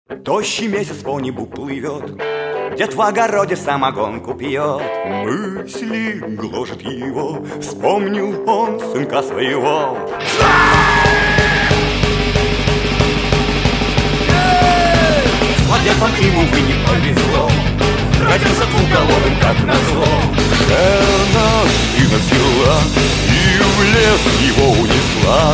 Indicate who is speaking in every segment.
Speaker 1: Тощий месяц по небу плывет, дед в огороде самогонку пьет. Мысли гложет его, вспомнил он сынка своего. С младенцем ему, увы, не повезло, родился двухголовым, как назло. Жена сына взяла и в лес его унесла.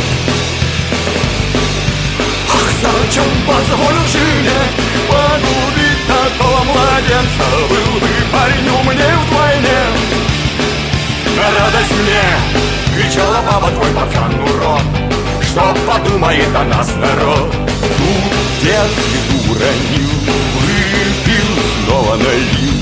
Speaker 1: Ах, зачем позволил жене погубить такого младенца? Был бы парень умнее вдвойне. На радость мне кричала баба: твой пацан урод, что подумает о нас народ? Тут дед слезу уронил, выпил, снова налил.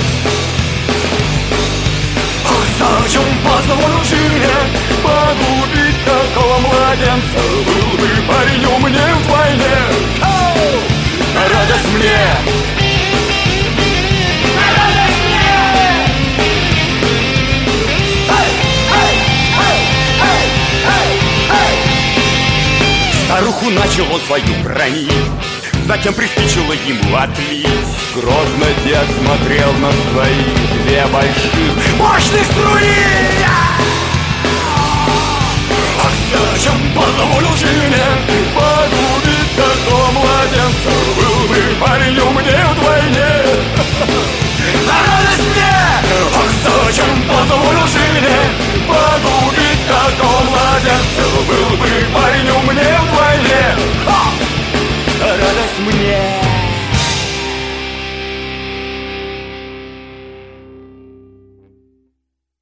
Speaker 1: Ах, зачем позволил жене погубить такого младенца? Был бы парень умнее вдвойне. На радость мне! На радость мне! Старуху начал он свою бронить, затем приспичило ему отлить. Грозно дед смотрел на свои две больших мощных струи.